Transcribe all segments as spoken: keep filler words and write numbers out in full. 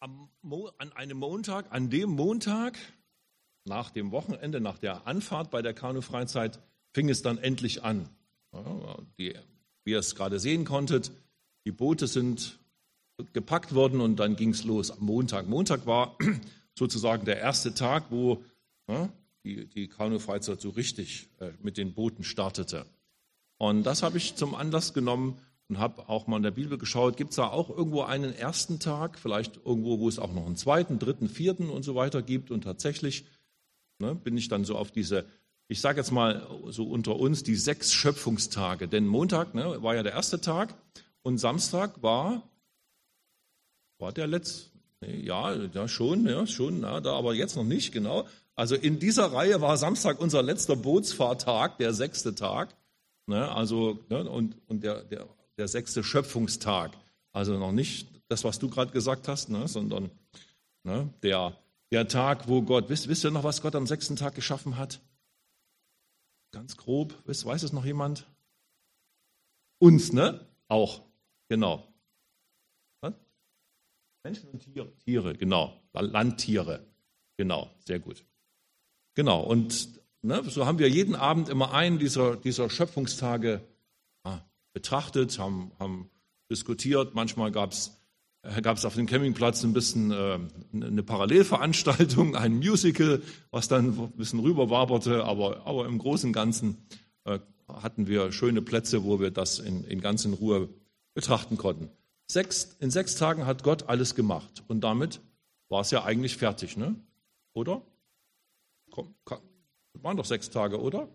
am Mo- an einem Montag, an dem Montag, nach dem Wochenende, nach der Anfahrt bei der Kanu-Freizeit, fing es dann endlich an. Ja, die, wie ihr es gerade sehen konntet, die Boote sind gepackt worden und dann ging es los am Montag. Montag war sozusagen der erste Tag, wo ja, die, die Kanu-Freizeit so richtig äh, mit den Booten startete. Und das habe ich zum Anlass genommen und habe auch mal in der Bibel geschaut, gibt es da auch irgendwo einen ersten Tag, vielleicht irgendwo, wo es auch noch einen zweiten, dritten, vierten und so weiter gibt. Und tatsächlich ne, bin ich dann so auf diese, ich sage jetzt mal so unter uns, die sechs Schöpfungstage. Denn Montag ne, war ja der erste Tag und Samstag war, war der letzte, nee, ja, ja schon, ja, schon, ja, da, aber jetzt noch nicht, genau. Also in dieser Reihe war Samstag unser letzter Bootsfahrtag, der sechste Tag. Ne, also, ne, und, und der, der, der sechste Schöpfungstag. Also noch nicht das, was du gerade gesagt hast, ne, sondern ne, der, der Tag, wo Gott, wisst, wisst ihr noch, was Gott am sechsten Tag geschaffen hat? Ganz grob, wisst, weiß es noch jemand? Uns, ne? Auch, genau. Was? Menschen und Tiere, Tiere, genau. Landtiere, genau, sehr gut. Genau, und ne, so haben wir jeden Abend immer einen dieser, dieser Schöpfungstage ah, betrachtet, haben, haben diskutiert. Manchmal gab es gab es auf dem Campingplatz ein bisschen äh, eine Parallelveranstaltung, ein Musical, was dann ein bisschen rüberwaberte, aber, aber im Großen und Ganzen äh, hatten wir schöne Plätze, wo wir das in, in ganz in Ruhe betrachten konnten. Sechs, in sechs Tagen hat Gott alles gemacht und damit war es ja eigentlich fertig, ne? Oder? Komm, komm. Das waren doch sechs Tage, oder?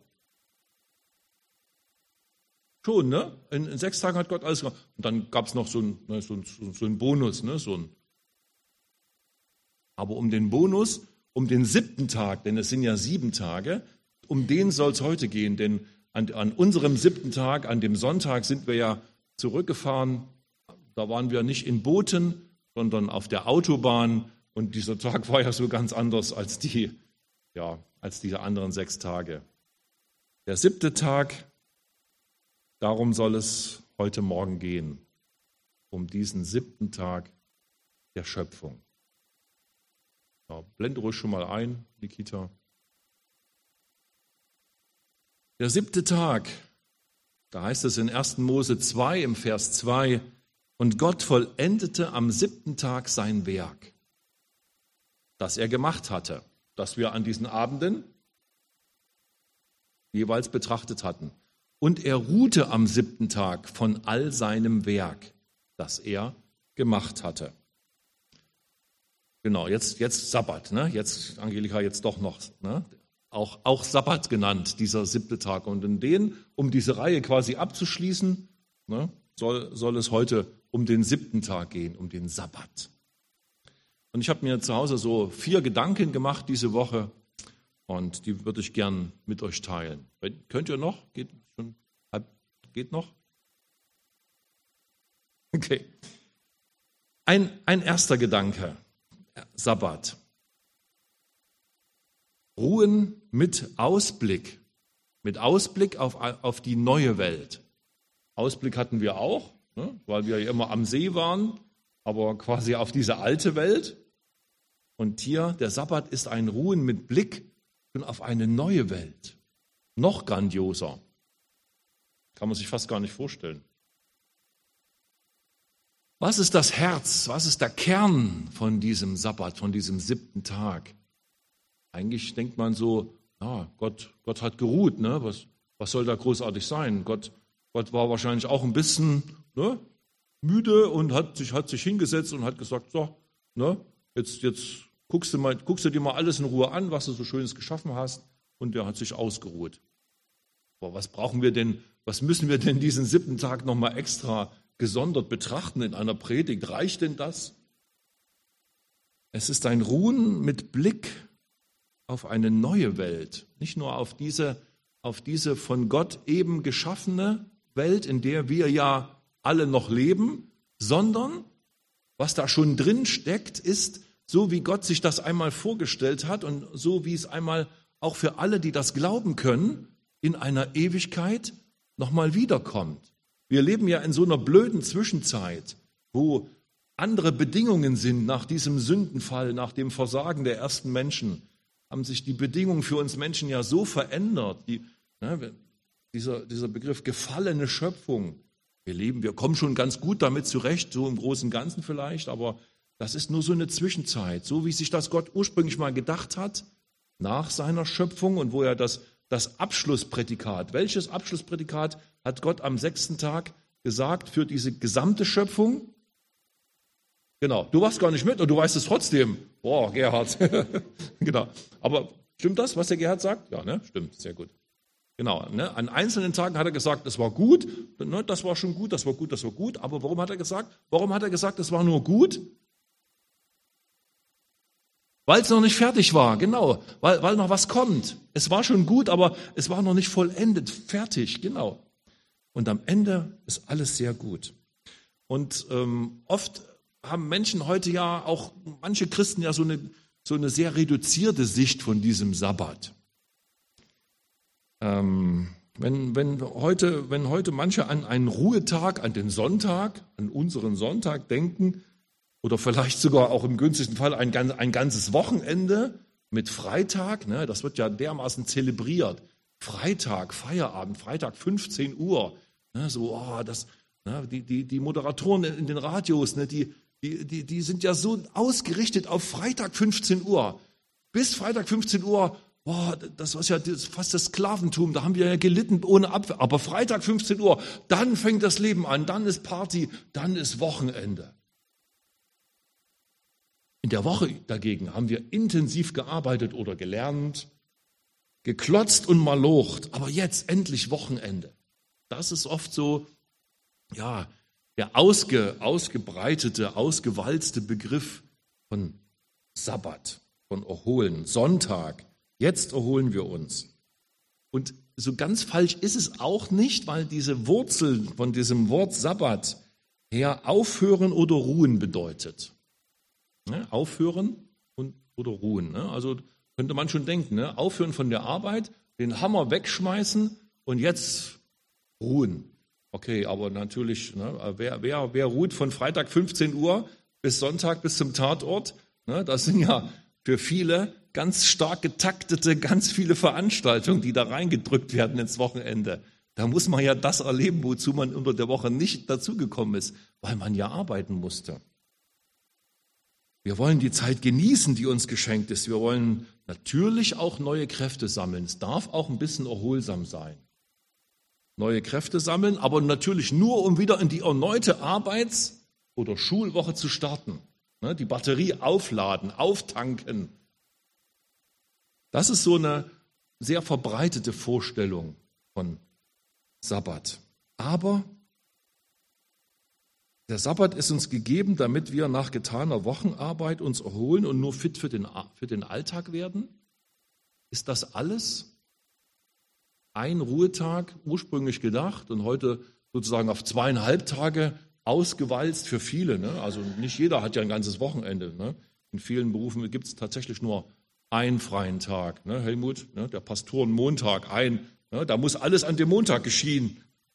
Schon, ne? In, in sechs Tagen hat Gott alles gemacht. Und dann gab es noch so einen ne, so ein, so ein Bonus, ne? So ein Aber um den Bonus, um den siebten Tag, denn es sind ja sieben Tage, um den soll es heute gehen. Denn an, an unserem siebten Tag, an dem Sonntag, sind wir ja zurückgefahren. Da waren wir nicht in Booten, sondern auf der Autobahn. Und dieser Tag war ja so ganz anders als die, ja, als diese anderen sechs Tage. Der siebte Tag, darum soll es heute Morgen gehen, um diesen siebten Tag der Schöpfung. Ja, blende ruhig schon mal ein, Nikita. Der siebte Tag, da heißt es in ersten Mose zwei im Vers zwei, und Gott vollendete am siebten Tag sein Werk, das er gemacht hatte, das wir an diesen Abenden jeweils betrachtet hatten. Und er ruhte am siebten Tag von all seinem Werk, das er gemacht hatte. Genau, jetzt, jetzt Sabbat, ne? Jetzt, Angelika, jetzt doch noch, ne? Auch, auch Sabbat genannt, dieser siebte Tag. Und in den, um diese Reihe quasi abzuschließen, ne, soll, soll es heute um den siebten Tag gehen, um den Sabbat. Und ich habe mir zu Hause so vier Gedanken gemacht diese Woche und die würde ich gern mit euch teilen. Könnt ihr noch? Geht schon? Geht noch? Okay. Ein, ein erster Gedanke, Sabbat. Ruhen mit Ausblick, mit Ausblick auf, auf die neue Welt. Ausblick hatten wir auch, ne, weil wir ja immer am See waren, aber quasi auf diese alte Welt. Und hier, der Sabbat ist ein Ruhen mit Blick schon auf eine neue Welt. Noch grandioser. Kann man sich fast gar nicht vorstellen. Was ist das Herz, was ist der Kern von diesem Sabbat, von diesem siebten Tag? Eigentlich denkt man so, ja, Gott, Gott hat geruht, ne? was, was soll da großartig sein? Gott, Gott war wahrscheinlich auch ein bisschen ne, müde und hat sich, hat sich hingesetzt und hat gesagt, so, ne, jetzt, jetzt guckst, du mal, guckst du dir mal alles in Ruhe an, was du so Schönes geschaffen hast, und der hat sich ausgeruht. Aber was brauchen wir denn, was müssen wir denn diesen siebten Tag nochmal extra gesondert betrachten in einer Predigt? Reicht denn das? Es ist ein Ruhen mit Blick auf eine neue Welt, nicht nur auf diese, auf diese von Gott eben geschaffene Welt, in der wir ja alle noch leben, sondern was da schon drin steckt, ist, so wie Gott sich das einmal vorgestellt hat und so wie es einmal auch für alle, die das glauben können, in einer Ewigkeit nochmal wiederkommt. Wir leben ja in so einer blöden Zwischenzeit, wo andere Bedingungen sind nach diesem Sündenfall, nach dem Versagen der ersten Menschen, haben sich die Bedingungen für uns Menschen ja so verändert. Die, ne, dieser, dieser Begriff gefallene Schöpfung, wir leben, wir kommen schon ganz gut damit zurecht, so im Großen und Ganzen vielleicht, aber das ist nur so eine Zwischenzeit, so wie sich das Gott ursprünglich mal gedacht hat, nach seiner Schöpfung und wo er das, das Abschlussprädikat, welches Abschlussprädikat hat Gott am sechsten Tag gesagt für diese gesamte Schöpfung? Genau, du warst gar nicht mit und du weißt es trotzdem. Boah, Gerhard. Genau. Aber stimmt das, was der Gerhard sagt? Ja, ne? Stimmt, sehr gut. Genau, ne? An einzelnen Tagen hat er gesagt, das war gut, ne? Das war schon gut, das war gut, das war gut. Aber warum hat er gesagt? Warum hat er gesagt, das war nur gut? Weil es noch nicht fertig war, genau, weil, weil noch was kommt. Es war schon gut, aber es war noch nicht vollendet, fertig, genau. Und am Ende ist alles sehr gut. Und ähm, oft haben Menschen heute ja, auch manche Christen ja so eine, so eine sehr reduzierte Sicht von diesem Sabbat. Ähm, wenn, wenn, heute, wenn heute manche an einen Ruhetag, an den Sonntag, an unseren Sonntag denken, oder vielleicht sogar auch im günstigsten Fall ein, ein ganzes Wochenende mit Freitag, ne, das wird ja dermaßen zelebriert. Freitag, Feierabend, Freitag fünfzehn Uhr, ne, so, oh, das, ne, die, die, die Moderatoren in den Radios, ne, die, die, die, die sind ja so ausgerichtet auf Freitag fünfzehn Uhr. Bis Freitag fünfzehn Uhr, boah, das war ja das, fast das Sklaventum, da haben wir ja gelitten ohne Abwehr. Aber Freitag fünfzehn Uhr, dann fängt das Leben an, dann ist Party, dann ist Wochenende. In der Woche dagegen haben wir intensiv gearbeitet oder gelernt, geklotzt und malocht, aber jetzt endlich Wochenende. Das ist oft so, ja, der ausge, ausgebreitete, ausgewalzte Begriff von Sabbat, von Erholen, Sonntag. Jetzt erholen wir uns. Und so ganz falsch ist es auch nicht, weil diese Wurzel von diesem Wort Sabbat her aufhören oder ruhen bedeutet. Ne, aufhören und, oder ruhen. Ne? Also könnte man schon denken, ne? Aufhören von der Arbeit, den Hammer wegschmeißen und jetzt ruhen. Okay, aber natürlich, ne, wer, wer, wer ruht von Freitag fünfzehn Uhr bis Sonntag bis zum Tatort? Ne? Das sind ja für viele ganz stark getaktete, ganz viele Veranstaltungen, die da reingedrückt werden ins Wochenende. Da muss man ja das erleben, wozu man unter der Woche nicht dazugekommen ist, weil man ja arbeiten musste. Wir wollen die Zeit genießen, die uns geschenkt ist. Wir wollen natürlich auch neue Kräfte sammeln. Es darf auch ein bisschen erholsam sein. Neue Kräfte sammeln, aber natürlich nur, um wieder in die erneute Arbeits- oder Schulwoche zu starten. Die Batterie aufladen, auftanken. Das ist so eine sehr verbreitete Vorstellung von Sabbat. Aber der Sabbat ist uns gegeben, damit wir nach getaner Wochenarbeit uns erholen und nur fit für den, für den Alltag werden. Ist das alles? Ein Ruhetag, ursprünglich gedacht und heute sozusagen auf zweieinhalb Tage ausgewalzt für viele. Ne? Also nicht jeder hat ja ein ganzes Wochenende. Ne? In vielen Berufen gibt es tatsächlich nur einen freien Tag. Ne? Helmut, ne? Der Pastorenmontag, ein. Ne? Da muss alles an dem Montag geschehen.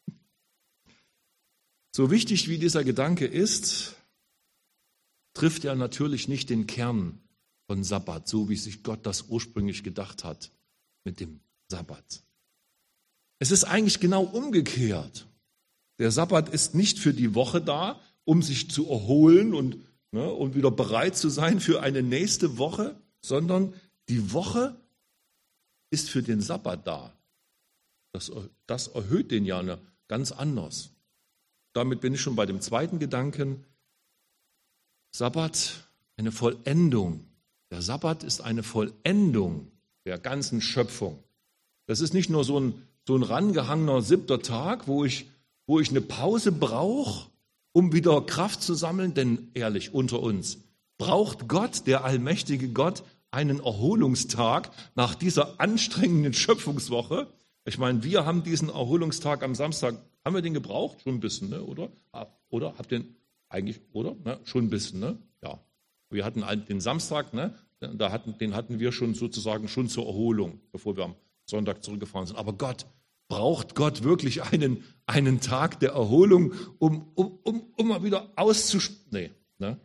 So wichtig wie dieser Gedanke ist, trifft er natürlich nicht den Kern von Sabbat, so wie sich Gott das ursprünglich gedacht hat mit dem Sabbat. Es ist eigentlich genau umgekehrt. Der Sabbat ist nicht für die Woche da, um sich zu erholen und, ne, und wieder bereit zu sein für eine nächste Woche, sondern die Woche ist für den Sabbat da. Das, das erhöht den ja ne, ganz anders. Damit bin ich schon bei dem zweiten Gedanken. Sabbat, eine Vollendung. Der Sabbat ist eine Vollendung der ganzen Schöpfung. Das ist nicht nur so ein, so ein rangehangener siebter Tag, wo ich, wo ich eine Pause brauche, um wieder Kraft zu sammeln. Denn ehrlich, unter uns, braucht Gott, der allmächtige Gott, einen Erholungstag nach dieser anstrengenden Schöpfungswoche? Ich meine, wir haben diesen Erholungstag am Samstag. Haben wir den gebraucht? Schon ein bisschen, ne? oder? Oder habt ihr den eigentlich, oder? Ne? Schon ein bisschen, ne? Ja. Wir hatten den Samstag, ne? Da hatten, den hatten wir schon sozusagen schon zur Erholung, bevor wir am Sonntag zurückgefahren sind. Aber Gott, braucht Gott wirklich einen, einen Tag der Erholung, um, um, um, um mal wieder auszusch... Nee, Ne?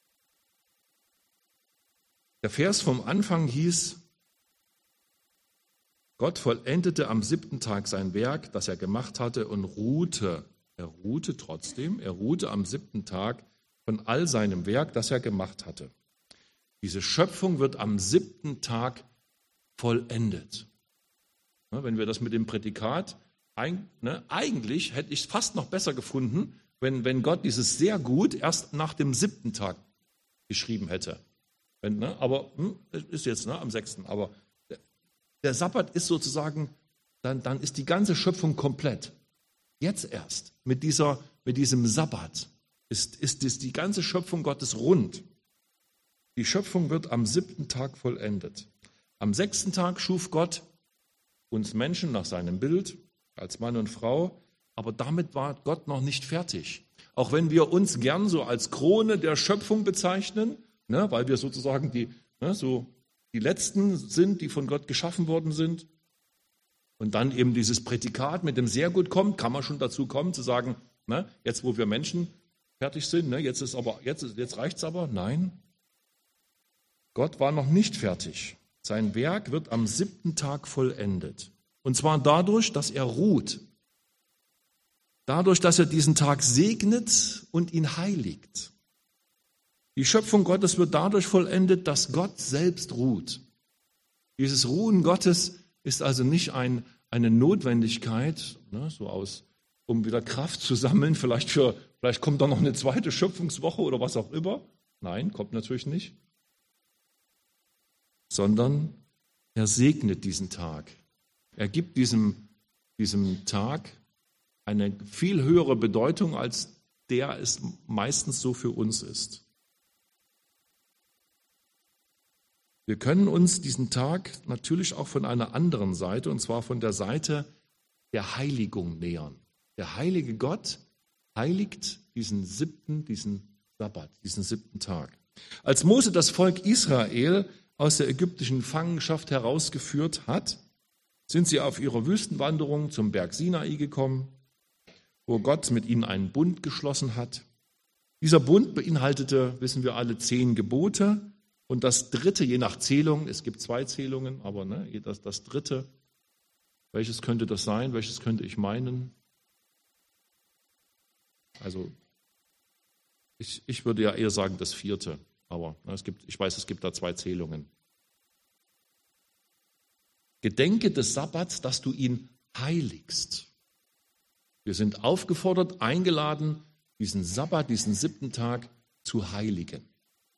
Der Vers vom Anfang hieß, Gott vollendete am siebten Tag sein Werk, das er gemacht hatte, und ruhte. Er ruhte trotzdem, er ruhte am siebten Tag von all seinem Werk, das er gemacht hatte. Diese Schöpfung wird am siebten Tag vollendet. Wenn wir das mit dem Prädikat, eigentlich hätte ich es fast noch besser gefunden, wenn, wenn Gott dieses sehr gut erst nach dem siebten Tag geschrieben hätte. Wenn, ne, aber hm, ist jetzt ne, am sechsten. Aber der, der Sabbat ist sozusagen, dann, dann ist die ganze Schöpfung komplett. Jetzt erst, mit, dieser, mit diesem Sabbat, ist, ist, ist die ganze Schöpfung Gottes rund. Die Schöpfung wird am siebten Tag vollendet. Am sechsten Tag schuf Gott uns Menschen nach seinem Bild, als Mann und Frau, aber damit war Gott noch nicht fertig. Auch wenn wir uns gern so als Krone der Schöpfung bezeichnen, ne, weil wir sozusagen die, ne, so die Letzten sind, die von Gott geschaffen worden sind, und dann eben dieses Prädikat mit dem sehr gut kommt, kann man schon dazu kommen, zu sagen, ne, jetzt wo wir Menschen fertig sind, ne, jetzt, ist aber, jetzt, jetzt reicht es aber. Nein, Gott war noch nicht fertig. Sein Werk wird am siebten Tag vollendet. Und zwar dadurch, dass er ruht. Dadurch, dass er diesen Tag segnet und ihn heiligt. Die Schöpfung Gottes wird dadurch vollendet, dass Gott selbst ruht. Dieses Ruhen Gottes ist also nicht ein, eine Notwendigkeit, ne, so aus, um wieder Kraft zu sammeln. Vielleicht, für, vielleicht kommt da noch eine zweite Schöpfungswoche oder was auch immer. Nein, kommt natürlich nicht. Sondern er segnet diesen Tag. Er gibt diesem, diesem Tag eine viel höhere Bedeutung, als der es meistens so für uns ist. Wir können uns diesen Tag natürlich auch von einer anderen Seite, und zwar von der Seite der Heiligung nähern. Der heilige Gott heiligt diesen siebten, diesen Sabbat, diesen siebten Tag. Als Mose das Volk Israel aus der ägyptischen Gefangenschaft herausgeführt hat, sind sie auf ihrer Wüstenwanderung zum Berg Sinai gekommen, wo Gott mit ihnen einen Bund geschlossen hat. Dieser Bund beinhaltete, wissen wir alle, zehn Gebote und das dritte, je nach Zählung, es gibt zwei Zählungen, aber ne, das, das dritte, welches könnte das sein, welches könnte ich meinen? Also ich, ich würde ja eher sagen das vierte. Aber es gibt, ich weiß, es gibt da zwei Zählungen. Gedenke des Sabbats, dass du ihn heiligst. Wir sind aufgefordert, eingeladen, diesen Sabbat, diesen siebten Tag zu heiligen.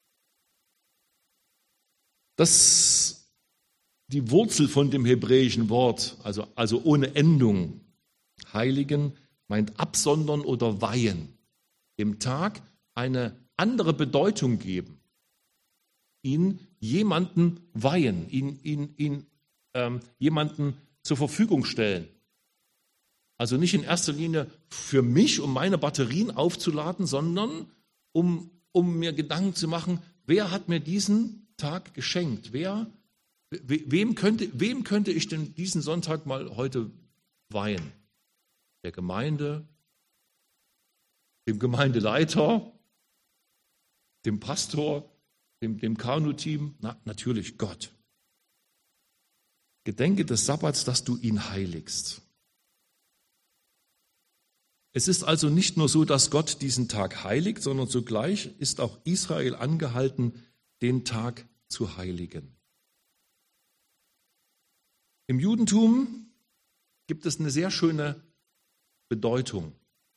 Das die Wurzel von dem hebräischen Wort, also, also ohne Endung, heiligen, meint absondern oder weihen. Dem Tag eine andere Bedeutung geben. Ihn jemanden weihen, ihn, ihn, ihn ähm, jemanden zur Verfügung stellen. Also nicht in erster Linie für mich, um meine Batterien aufzuladen, sondern um, um mir Gedanken zu machen, wer hat mir diesen Tag geschenkt? Wer, we, wem, könnte, wem könnte ich denn diesen Sonntag mal heute weihen? Der Gemeinde, dem Gemeindeleiter, dem Pastor, dem, dem Kanu-Team? Na, natürlich Gott. Gedenke des Sabbats, dass du ihn heiligst. Es ist also nicht nur so, dass Gott diesen Tag heiligt, sondern zugleich ist auch Israel angehalten, den Tag zu heiligen. Im Judentum gibt es eine sehr schöne Bedeutung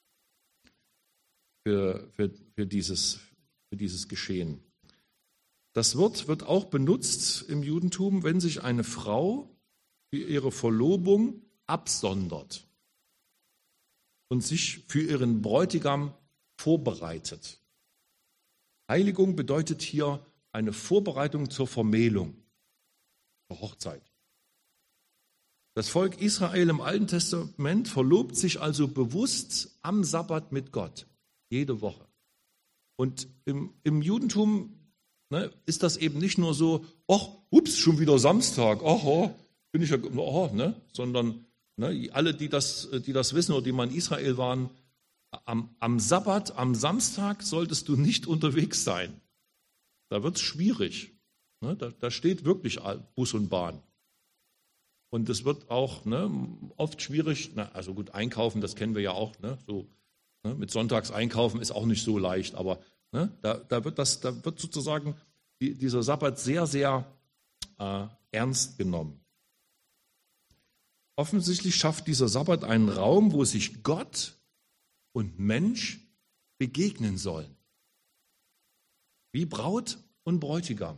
für, für, für, dieses, für dieses Geschehen. Das Wort wird auch benutzt im Judentum, wenn sich eine Frau für ihre Verlobung absondert und sich für ihren Bräutigam vorbereitet. Heiligung bedeutet hier eine Vorbereitung zur Vermählung, zur Hochzeit. Das Volk Israel im Alten Testament verlobt sich also bewusst am Sabbat mit Gott, jede Woche. Und im, im Judentum ne, ist das eben nicht nur so, ach, ups, schon wieder Samstag, ach, oh, bin ich ja, oh, ne, sondern ne, alle, die das, die das wissen oder die mal in Israel waren, Am, am Sabbat, am Samstag solltest du nicht unterwegs sein. Da wird es schwierig. Ne? Da, da steht wirklich Bus und Bahn. Und es wird auch ne, oft schwierig, na, also gut, einkaufen, das kennen wir ja auch, ne, so, ne, mit Sonntags einkaufen ist auch nicht so leicht, aber ne, da, da, wird das, da wird sozusagen die, dieser Sabbat sehr, sehr äh, ernst genommen. Offensichtlich schafft dieser Sabbat einen Raum, wo sich Gott und Mensch begegnen sollen. Wie Braut und Bräutigam.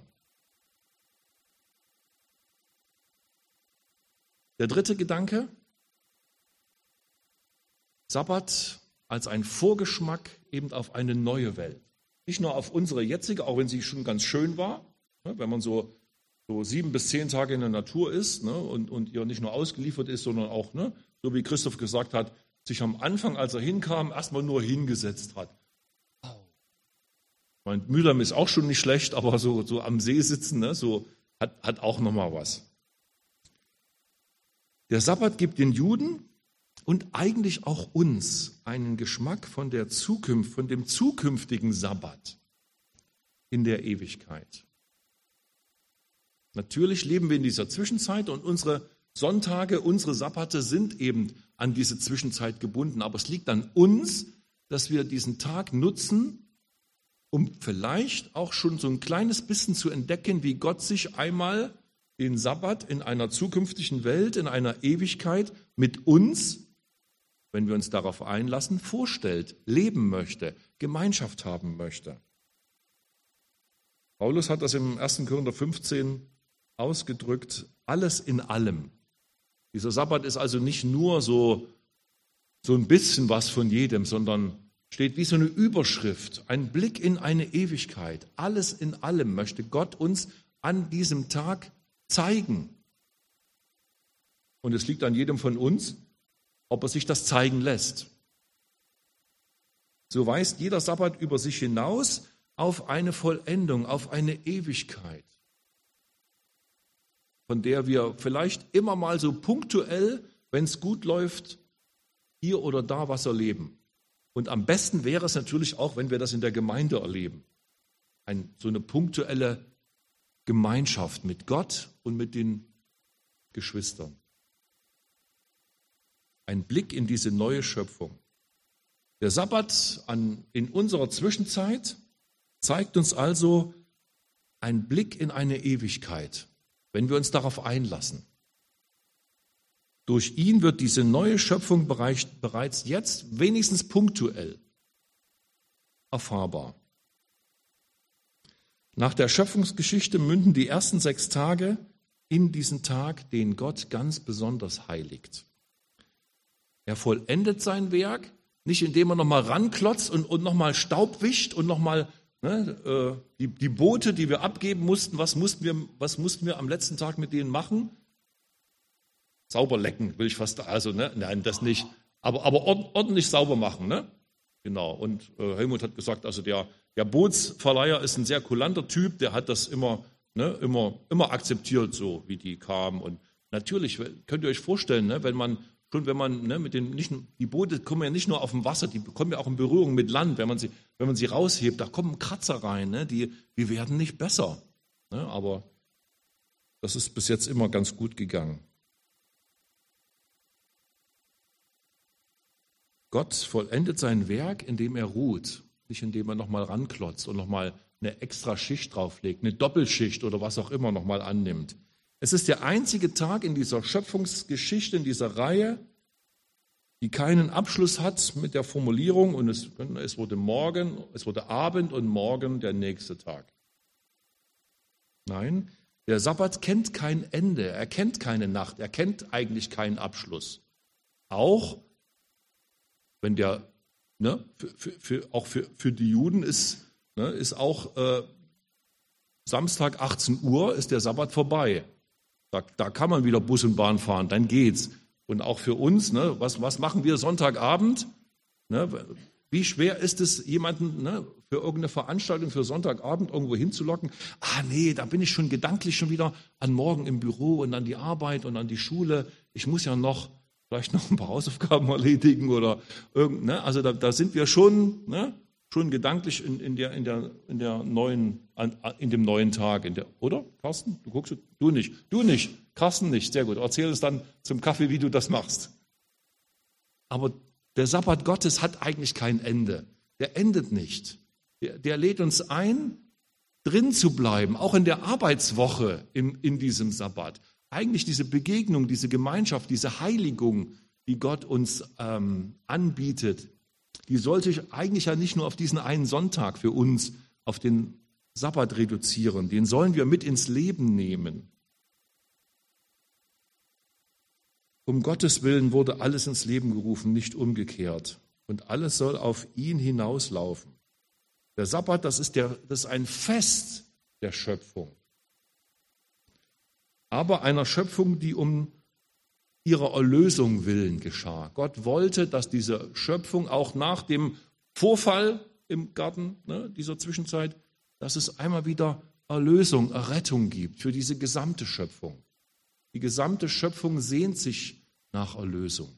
Der dritte Gedanke, Sabbat als ein Vorgeschmack eben auf eine neue Welt. Nicht nur auf unsere jetzige, auch wenn sie schon ganz schön war, wenn man so, so sieben bis zehn Tage in der Natur ist ne, und, und ihr nicht nur ausgeliefert ist, sondern auch, ne, so wie Christoph gesagt hat, sich am Anfang, als er hinkam, erstmal nur hingesetzt hat. Mein Mülheim ist auch schon nicht schlecht, aber so, so am See sitzen, ne, so hat, hat auch nochmal was. Der Sabbat gibt den Juden und eigentlich auch uns einen Geschmack von der Zukunft, von dem zukünftigen Sabbat in der Ewigkeit. Natürlich leben wir in dieser Zwischenzeit und unsere Sonntage, unsere Sabbate sind eben an diese Zwischenzeit gebunden. Aber es liegt an uns, dass wir diesen Tag nutzen, um vielleicht auch schon so ein kleines bisschen zu entdecken, wie Gott sich einmal den Sabbat in einer zukünftigen Welt, in einer Ewigkeit mit uns, wenn wir uns darauf einlassen, vorstellt, leben möchte, Gemeinschaft haben möchte. Paulus hat das im ersten Korinther fünfzehn ausgedrückt, alles in allem. Dieser Sabbat ist also nicht nur so, so ein bisschen was von jedem, sondern steht wie so eine Überschrift, ein Blick in eine Ewigkeit. Alles in allem möchte Gott uns an diesem Tag zeigen. Und es liegt an jedem von uns, ob er sich das zeigen lässt. So weist jeder Sabbat über sich hinaus auf eine Vollendung, auf eine Ewigkeit, von der wir vielleicht immer mal so punktuell, wenn es gut läuft, hier oder da was erleben. Und am besten wäre es natürlich auch, wenn wir das in der Gemeinde erleben. Ein, so eine punktuelle Gemeinschaft mit Gott und mit den Geschwistern. Ein Blick in diese neue Schöpfung. Der Sabbat an, in unserer Zwischenzeit zeigt uns also einen Blick in eine Ewigkeit, wenn wir uns darauf einlassen. Durch ihn wird diese neue Schöpfung bereits jetzt wenigstens punktuell erfahrbar. Nach der Schöpfungsgeschichte münden die ersten sechs Tage in diesen Tag, den Gott ganz besonders heiligt. Er vollendet sein Werk, nicht indem er nochmal ranklotzt und, und nochmal Staub wischt und nochmal ne, die, die Boote, die wir abgeben mussten, was mussten wir, was mussten wir am letzten Tag mit denen machen? Sauber lecken, will ich fast, also ne, nein, das nicht, aber, aber ordentlich sauber machen, ne? Genau, und äh, Helmut hat gesagt, also der, der Bootsverleiher ist ein sehr kulanter Typ, der hat das immer, ne, immer, immer akzeptiert, so wie die kamen. Und natürlich könnt ihr euch vorstellen, ne, wenn man schon, wenn man ne, mit den, nicht, die Boote kommen ja nicht nur auf dem Wasser, die kommen ja auch in Berührung mit Land, wenn man sie, wenn man sie raushebt, da kommen Kratzer rein, ne, die, die werden nicht besser. Ne, aber das ist bis jetzt immer ganz gut gegangen. Gott vollendet sein Werk, indem er ruht, nicht indem er nochmal ranklotzt und nochmal eine extra Schicht drauflegt, eine Doppelschicht oder was auch immer nochmal annimmt. Es ist der einzige Tag in dieser Schöpfungsgeschichte, in dieser Reihe, die keinen Abschluss hat mit der Formulierung und es, es wurde morgen, es wurde Abend und morgen der nächste Tag. Nein, der Sabbat kennt kein Ende, er kennt keine Nacht, er kennt eigentlich keinen Abschluss. Auch wenn der, ne, für, für, für, auch für, für die Juden ist, ne, ist auch äh, Samstag achtzehn Uhr ist der Sabbat vorbei. Da, da kann man wieder Bus und Bahn fahren, dann geht's. Und auch für uns, ne, was, was machen wir Sonntagabend? Ne, wie schwer ist es, jemanden ne, für irgendeine Veranstaltung für Sonntagabend irgendwo hinzulocken? Ah nee, da bin ich schon gedanklich schon wieder an morgen im Büro und an die Arbeit und an die Schule. Ich muss ja noch, vielleicht noch ein paar Hausaufgaben erledigen oder irgend, ne? Also da, da sind wir schon, ne? schon gedanklich in, in, der, in, der, in, der neuen, in dem neuen Tag. In der, oder, Carsten? Du guckst, du nicht. Du nicht. Carsten nicht. Sehr gut. Erzähl uns dann zum Kaffee, wie du das machst. Aber der Sabbat Gottes hat eigentlich kein Ende. Der endet nicht. Der, der lädt uns ein, drin zu bleiben, auch in der Arbeitswoche im, in diesem Sabbat. Eigentlich diese Begegnung, diese Gemeinschaft, diese Heiligung, die Gott uns ähm, anbietet, die sollte ich eigentlich ja nicht nur auf diesen einen Sonntag für uns, auf den Sabbat reduzieren. Den sollen wir mit ins Leben nehmen. Um Gottes Willen wurde alles ins Leben gerufen, nicht umgekehrt. Und alles soll auf ihn hinauslaufen. Der Sabbat, das ist, der, das ist ein Fest der Schöpfung. Aber einer Schöpfung, die um ihrer Erlösung willen geschah. Gott wollte, dass diese Schöpfung auch nach dem Vorfall im Garten, ne, dieser Zwischenzeit, dass es einmal wieder Erlösung, Errettung gibt für diese gesamte Schöpfung. Die gesamte Schöpfung sehnt sich nach Erlösung.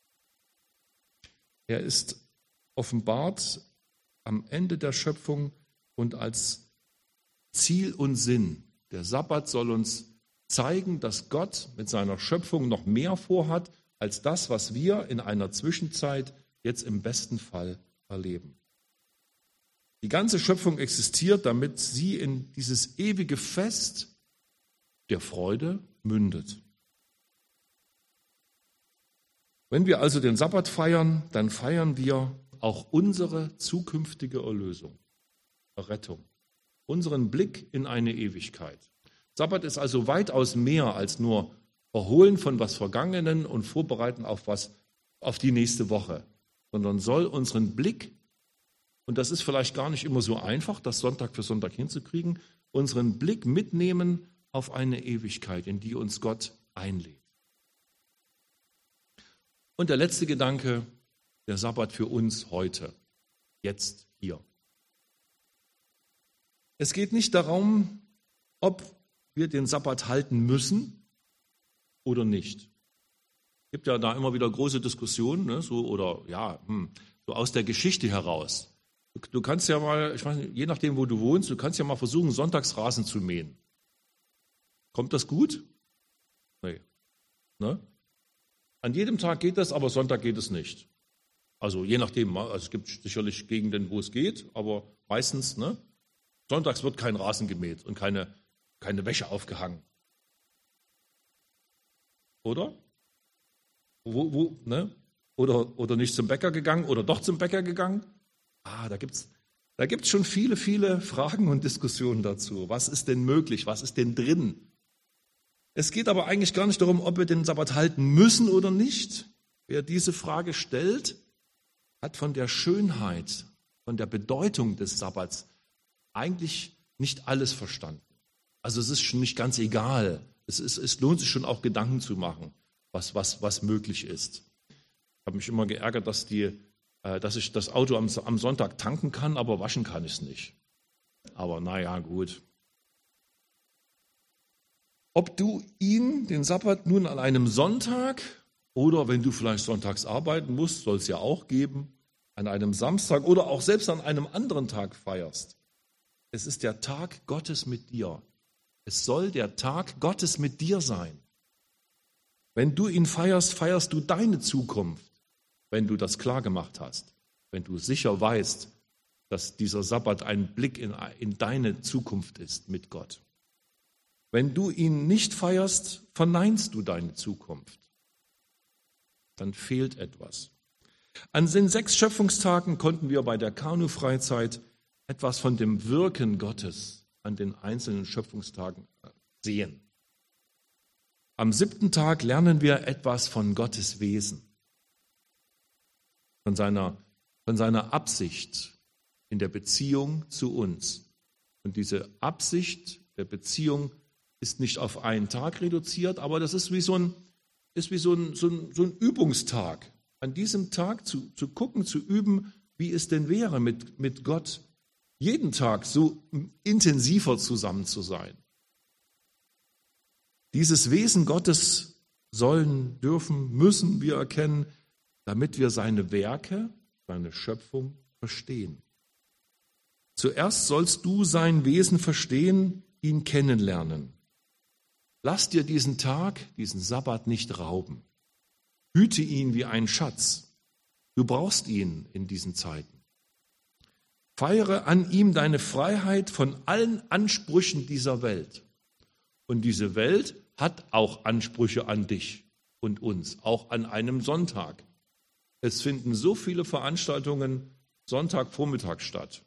Er ist offenbart am Ende der Schöpfung und als Ziel und Sinn. Der Sabbat soll uns zeigen, dass Gott mit seiner Schöpfung noch mehr vorhat, als das, was wir in einer Zwischenzeit jetzt im besten Fall erleben. Die ganze Schöpfung existiert, damit sie in dieses ewige Fest der Freude mündet. Wenn wir also den Sabbat feiern, dann feiern wir auch unsere zukünftige Erlösung, Errettung, unseren Blick in eine Ewigkeit. Sabbat ist also weitaus mehr als nur Erholen von was Vergangenen und Vorbereiten auf was, auf die nächste Woche, sondern soll unseren Blick, und das ist vielleicht gar nicht immer so einfach, das Sonntag für Sonntag hinzukriegen, unseren Blick mitnehmen auf eine Ewigkeit, in die uns Gott einlädt. Und der letzte Gedanke, der Sabbat für uns heute, jetzt, hier. Es geht nicht darum, ob wir den Sabbat halten müssen oder nicht. Es gibt ja da immer wieder große Diskussionen, ne, so oder ja, hm, so aus der Geschichte heraus. Du, du kannst ja mal, ich weiß nicht, je nachdem, wo du wohnst, du kannst ja mal versuchen, sonntags Rasen zu mähen. Kommt das gut? Nee. Ne? An jedem Tag geht das, aber Sonntag geht es nicht. Also je nachdem, also es gibt sicherlich Gegenden, wo es geht, aber meistens, ne? Sonntags wird kein Rasen gemäht und keine, keine Wäsche aufgehangen. Oder? Wo, wo, ne? Oder, oder nicht zum Bäcker gegangen oder doch zum Bäcker gegangen? Ah, da gibt es da gibt's schon viele, viele Fragen und Diskussionen dazu. Was ist denn möglich? Was ist denn drin? Es geht aber eigentlich gar nicht darum, ob wir den Sabbat halten müssen oder nicht. Wer diese Frage stellt, hat von der Schönheit, von der Bedeutung des Sabbats eigentlich nicht alles verstanden. Also es ist schon nicht ganz egal. Es, ist, es lohnt sich schon auch Gedanken zu machen, was, was, was möglich ist. Ich habe mich immer geärgert, dass, die, äh, dass ich das Auto am, am Sonntag tanken kann, aber waschen kann ich es nicht. Aber naja, gut. Ob du ihn, den Sabbat, nun an einem Sonntag oder wenn du vielleicht sonntags arbeiten musst, soll es ja auch geben, an einem Samstag oder auch selbst an einem anderen Tag feierst. Es ist der Tag Gottes mit dir. Es soll der Tag Gottes mit dir sein. Wenn du ihn feierst, feierst du deine Zukunft, wenn du das klar gemacht hast, wenn du sicher weißt, dass dieser Sabbat ein Blick in, in deine Zukunft ist mit Gott. Wenn du ihn nicht feierst, verneinst du deine Zukunft. Dann fehlt etwas. An den sechs Schöpfungstagen konnten wir bei der Kanu-Freizeit etwas von dem Wirken Gottes an den einzelnen Schöpfungstagen sehen. Am siebten Tag lernen wir etwas von Gottes Wesen, von seiner, von seiner Absicht in der Beziehung zu uns. Und diese Absicht der Beziehung ist nicht auf einen Tag reduziert, aber das ist wie so ein, ist wie so ein, so ein, so ein Übungstag. An diesem Tag zu, zu gucken, zu üben, wie es denn wäre, mit, mit Gott jeden Tag so intensiver zusammen zu sein. Dieses Wesen Gottes sollen, dürfen, müssen wir erkennen, damit wir seine Werke, seine Schöpfung verstehen. Zuerst sollst du sein Wesen verstehen, ihn kennenlernen. Lass dir diesen Tag, diesen Sabbat nicht rauben. Hüte ihn wie einen Schatz. Du brauchst ihn in diesen Zeiten. Feiere an ihm deine Freiheit von allen Ansprüchen dieser Welt. Und diese Welt hat auch Ansprüche an dich und uns, auch an einem Sonntag. Es finden so viele Veranstaltungen Sonntagvormittag statt.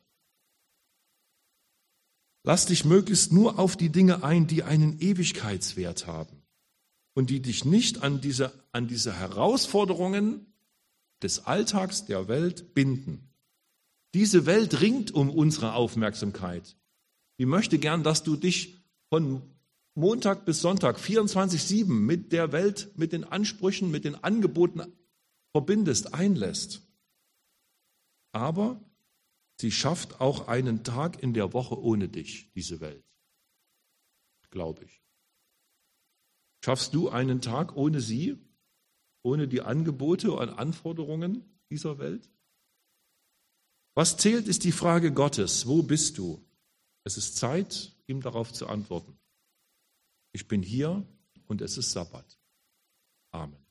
Lass dich möglichst nur auf die Dinge ein, die einen Ewigkeitswert haben und die dich nicht an diese, an diese Herausforderungen des Alltags der Welt binden. Diese Welt ringt um unsere Aufmerksamkeit. Die möchte gern, dass du dich von Montag bis Sonntag vierundzwanzig sieben mit der Welt, mit den Ansprüchen, mit den Angeboten verbindest, einlässt. Aber sie schafft auch einen Tag in der Woche ohne dich, diese Welt. Glaube ich. Schaffst du einen Tag ohne sie, ohne die Angebote und Anforderungen dieser Welt? Was zählt, ist die Frage Gottes. Wo bist du? Es ist Zeit, ihm darauf zu antworten. Ich bin hier und es ist Sabbat. Amen.